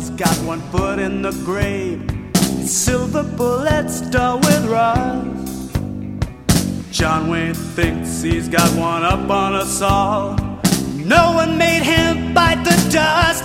John's got one foot in the grave. Silver bullets dull with rust. John Wayne thinks he's got one up on us all. No one made him bite the dust.